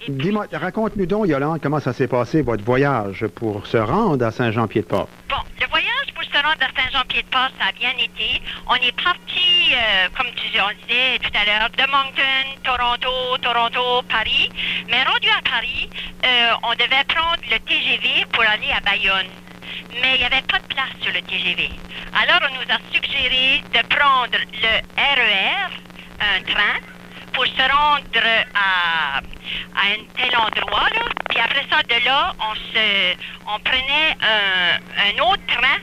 Dis-moi, raconte-nous donc, Yolande, comment ça s'est passé, votre voyage pour se rendre à Saint-Jean-Pied-de-Port? Bon, le voyage pour se rendre à Saint-Jean-Pied-de-Port, ça a bien été. On est parti, comme on disait tout à l'heure, de Moncton, Toronto, Paris. Mais rendu à Paris, on devait prendre le TGV pour aller à Bayonne. Mais il n'y avait pas de place sur le TGV. Alors, on nous a suggéré de prendre le RER, un train, pour se rendre à un tel endroit, là. Puis après ça, de là, on prenait un autre train,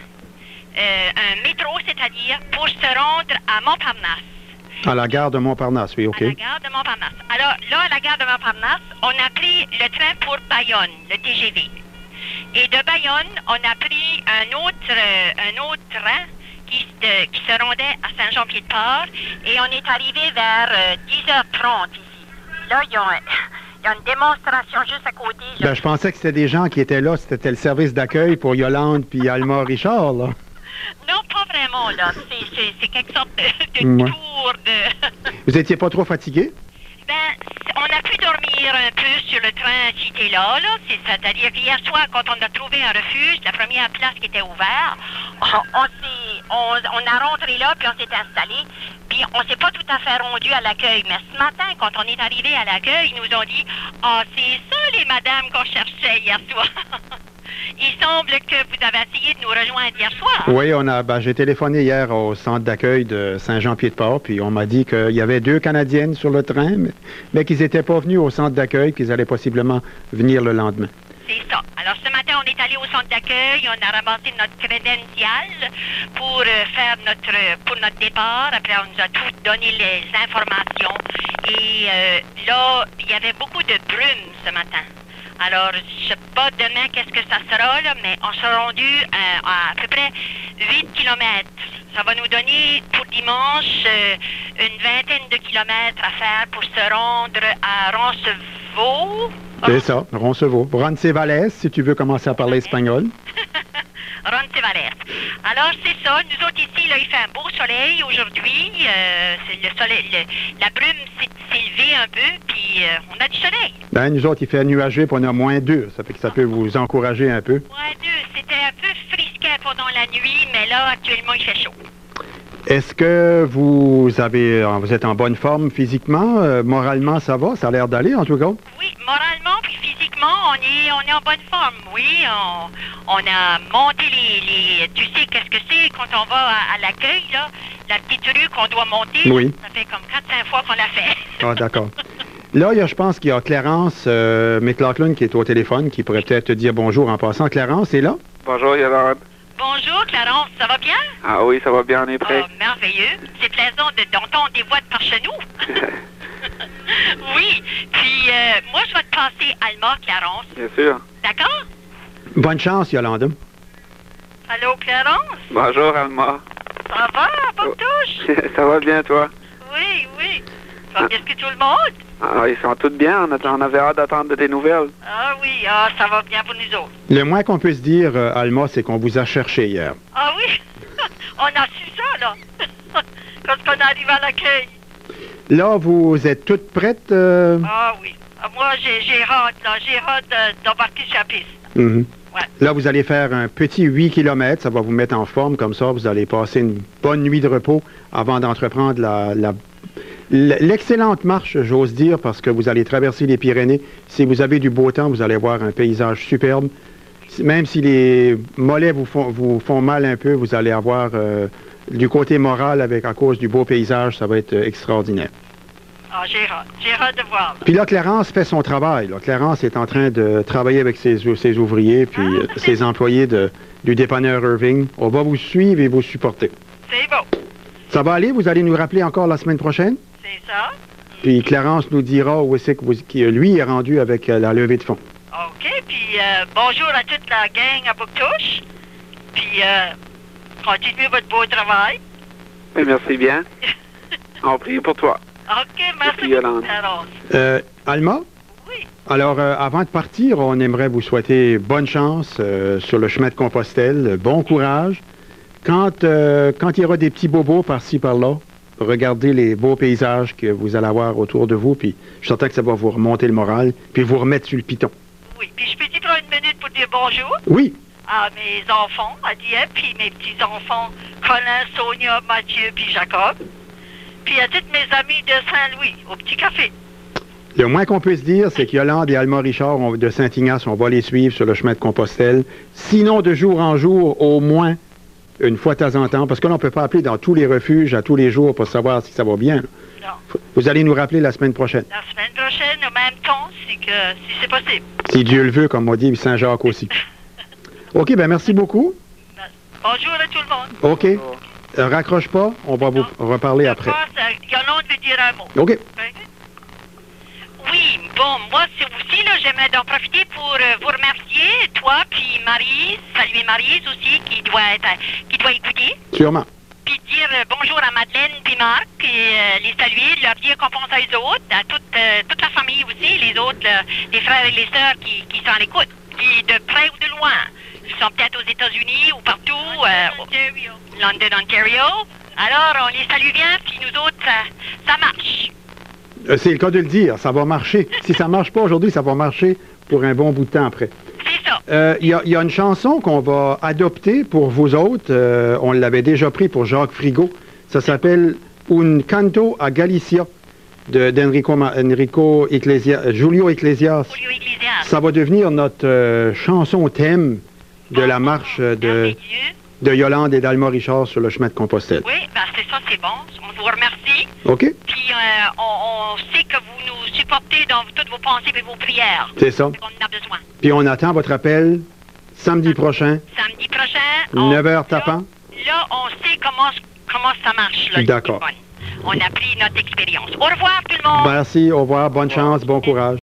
un métro, c'est-à-dire, pour se rendre à Montparnasse. À la gare de Montparnasse, oui, OK. À la gare de Montparnasse. Alors, là, à la gare de Montparnasse, on a pris le train pour Bayonne, le TGV. Et de Bayonne, on a pris un autre train qui se rendait à Saint-Jean-Pied-de-Port et on est arrivé vers 10h30 ici. Là, il y a une démonstration juste à côté. Ben, je pensais que c'était des gens qui étaient là, c'était le service d'accueil pour Yolande puis Alma Richard, là. Non, pas vraiment, là. C'est quelque sorte de tour de... Vous étiez pas trop fatigué? Ben, on a pu dormir un peu sur le train qui était là. C'est-à-dire qu'hier soir, quand on a trouvé un refuge, la première place qui était ouverte, on a rentré là, puis on s'est installé, puis on s'est pas tout à fait rendu à l'accueil. Mais ce matin, quand on est arrivé à l'accueil, ils nous ont dit « Ah, c'est ça les madames qu'on cherchait hier soir. » Il semble que vous avez essayé de nous rejoindre hier soir. Oui, j'ai téléphoné hier au centre d'accueil de Saint-Jean-Pied-de-Port, puis on m'a dit qu'il y avait 2 Canadiennes sur le train, mais qu'ils n'étaient pas venus au centre d'accueil, qu'ils allaient possiblement venir le lendemain. C'est ça. Alors, ce matin, on est allé au centre d'accueil, on a ramassé notre crédential pour notre départ. Après, on nous a tout donné les informations. Et là, il y avait beaucoup de brume ce matin. Alors, je ne sais pas demain qu'est-ce que ça sera, là, mais on sera rendu à peu près 8 kilomètres. Ça va nous donner pour dimanche une vingtaine de kilomètres à faire pour se rendre à Roncevaux. C'est ça, Roncevaux. Roncesvalles, si tu veux commencer à parler espagnol. Roncesvalles. Alors, c'est ça. Nous autres ici, là, il fait un beau soleil aujourd'hui. C'est le soleil, la brume s'est levée un peu, puis on a du soleil. Ben, nous autres, il fait nuageux, puis on a -2. Ça fait que ça peut vous encourager un peu. -2. C'était un peu frisquet pendant la nuit, mais là, actuellement, il fait chaud. Est-ce que vous êtes en bonne forme physiquement? Moralement, ça va? Ça a l'air d'aller, en tout cas? Oui, moralement puis physiquement, on est en bonne forme. Oui, on a monté tu sais qu'est-ce que c'est quand on va à l'accueil, là? La petite rue qu'on doit monter, oui. Là, ça fait comme 4-5 fois qu'on l'a fait. Ah, d'accord. Là, je pense qu'il y a Clarence McLaughlin qui est au téléphone, qui pourrait peut-être te dire bonjour en passant. Clarence est là? Bonjour, Yolande. Bonjour, Clarence, ça va bien? Ah oui, ça va bien, on est prêt. Oh, merveilleux. C'est plaisant d'entendre des voix de par chez nous. Oui, puis moi, je vais te passer Alma, Clarence. Bien sûr. D'accord? Bonne chance, Yolande. Allô, Clarence? Bonjour, Alma. Ça va, Boctouche? Ça va bien, toi? Oui. Ça va bien que tout le monde? Ah, ils sont tous bien. On avait hâte d'attendre des nouvelles. Ah oui, ça va bien pour nous autres. Le moins qu'on peut se dire, Alma, c'est qu'on vous a cherché hier. Ah oui? On a su ça, là. Quand on arrive à l'accueil. Là, vous êtes toutes prêtes? Ah oui. Moi, j'ai hâte, là. J'ai hâte d'embarquer sur la piste. Mm-hmm. Ouais. Là, vous allez faire un petit 8 km. Ça va vous mettre en forme. Comme ça, vous allez passer une bonne nuit de repos avant d'entreprendre l'excellente marche, j'ose dire, parce que vous allez traverser les Pyrénées. Si vous avez du beau temps, vous allez voir un paysage superbe. Même si les mollets vous font mal un peu, vous allez avoir du côté moral à cause du beau paysage. Ça va être extraordinaire. Ah, j'ai hâte de voir. Puis là, Clarence fait son travail. Là. Clarence est en train de travailler avec ses ouvriers puis ses employés du dépanneur Irving. On va vous suivre et vous supporter. C'est bon. Ça va aller? Vous allez nous rappeler encore la semaine prochaine? C'est ça. Puis Clarence nous dira où c'est que lui est rendu avec la levée de fonds. OK, puis bonjour à toute la gang à Boctouche. Puis continuez votre beau travail. Merci bien. On prie pour toi. OK, merci beaucoup, Clarence. Alma? Oui. Alors, avant de partir, on aimerait vous souhaiter bonne chance sur le chemin de Compostelle, bon courage. Quand il y aura des petits bobos par-ci, par-là, regardez les beaux paysages que vous allez avoir autour de vous, puis je suis certain que ça va vous remonter le moral, puis vous remettre sur le piton. Oui, puis je peux te prendre une minute pour dire bonjour Oui, à mes enfants, à Dieppe, puis mes petits-enfants, Colin, Sonia, Mathieu, puis Jacob. Puis à tous mes amis de Saint-Louis, au Petit Café. le moins qu'on peut se dire, c'est que Yolande et Alma Richard de Saint-Ignace, on va les suivre sur le chemin de Compostelle. Sinon, de jour en jour, au moins une fois de temps en temps, parce que là, on ne peut pas appeler dans tous les refuges à tous les jours pour savoir si ça va bien. Non. Vous allez nous rappeler la semaine prochaine. La semaine prochaine, au même temps, si c'est possible. Si Dieu le veut, comme m'a dit Saint-Jacques aussi. OK, ben merci beaucoup. Bonjour à tout le monde. OK. Raccroche pas, on va vous reparler après. Yolande veut dire un mot. OK. Oui, bon, moi aussi, là, j'aimerais en profiter pour vous remercier, toi, puis Maryse, saluer Maryse aussi, qui doit écouter, Sûrement. puis dire bonjour à Madeleine puis Marc, et les saluer, leur dire qu'on pense à eux autres, à toute la famille aussi, les autres, les frères et les sœurs qui sont à l'écoute, qui de près ou de loin, ils sont peut-être aux États-Unis ou partout, London, Ontario. Alors, on les salue bien, puis nous autres, ça marche. C'est le cas de le dire, ça va marcher. Si ça ne marche pas aujourd'hui, ça va marcher pour un bon bout de temps après. C'est ça. Il y a une chanson qu'on va adopter pour vous autres. On l'avait déjà pris pour Jacques Frigo. Ça s'appelle Un canto a Galicia d'Enrico Iglesias, Julio Iglesias. Julio Iglesias. Ça va devenir notre chanson thème de la marche de Yolande et d'Alma Richard sur le chemin de Compostelle. Oui, ben c'est ça, c'est bon. On vous remercie. OK? Puis on sait que vous nous supportez dans toutes vos pensées et vos prières. C'est ça. On en a besoin. Puis on attend votre appel samedi prochain, Samedi prochain. 9h tapant. Là, on sait comment ça marche. Là, D'accord. On a pris notre expérience. Au revoir tout le monde. Merci, au revoir, bonne chance, bon courage.